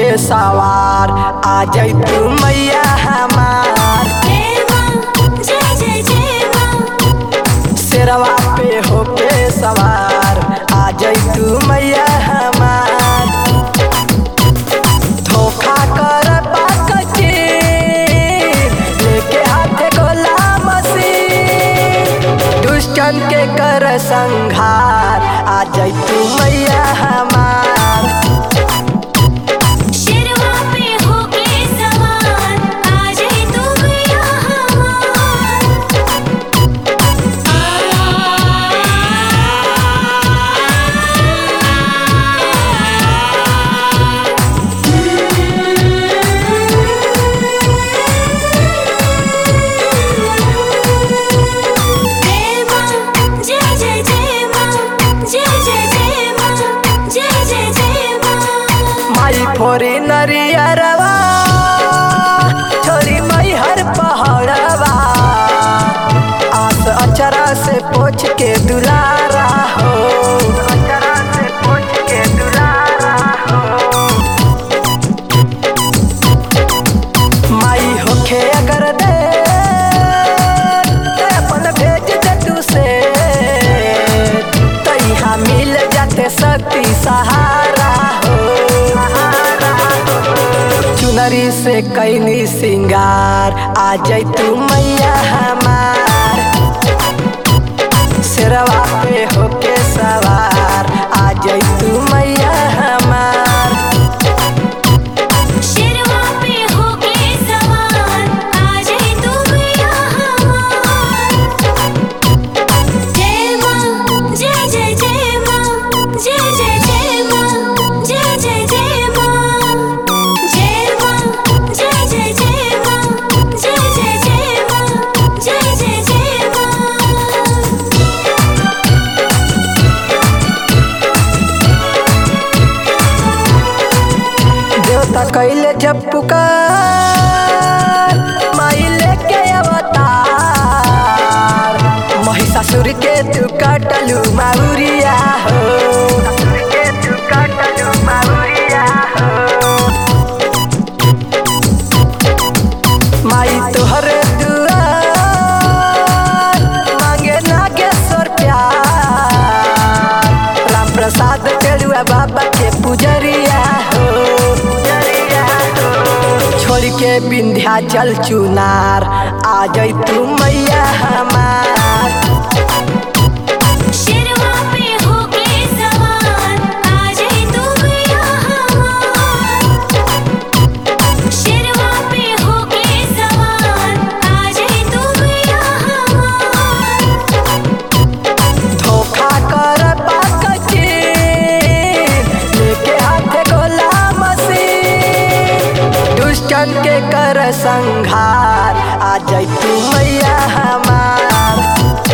होके सवार आ जाई तू मैया हमार। जय जय जय माँ। शेरवा पे होके सवार आ जाई तू मैया हमार। धोखा कर पाक के लेके हाथे गुलाम मसीह, दुष्टन के कर संघार आ जाई तू मैया हमार। शेरवा पे होके सवार आ जाई तू मैया हमार। जय जय जय माँ। जय जय जय माँ। जय जय जय माँ। माई फोरी नरियरवा छोरी मई हर पहाड़वा, आस अचरा से पोछ के दुलारा हो, अचरा से पोछ के दुलारा हो। माई होखे अगर दे ते अपन भेज दे तू से, तैहा मिल जाते शक्ति सहारा हो। चुनरी से कैनी सिंगार आ जाई तू मैया हमार। शेरवा पे होके सवार आ जाई तू मैया हमार। शेरवा पे होके सवार आ जाई तू मैया हमार। जय माँ। जय जय जय माँ। जय जय जय माँ। जय जय जय माँ। जय माँ। जय जय जय माँ। जय जय जय माँ। जय जय जय माँ। देवता कैले जब पुकार माई लेके अवतार, महिषासुर के तू कटलू माउरिया हो, के तू कटलू माउरिया हो। माई तोहर दुआर मांगे नागेश्वर प्यार, राम प्रसाद टेलुआ बाबा के पुजरिया हो, पुजरिया हो। छोड़ के विंध्याचल चुनार आ जाई तू मैया हमार। शेरवा पे होके सवार आ जाई तू मैया हमार। शेरवा पे होके सवार आ जाई तू मैया हमार। धोखा कर पाक के लेके हाथे गुलाम मसीह, दुष्टन के कर संघार आ जाई तू मैया हमार।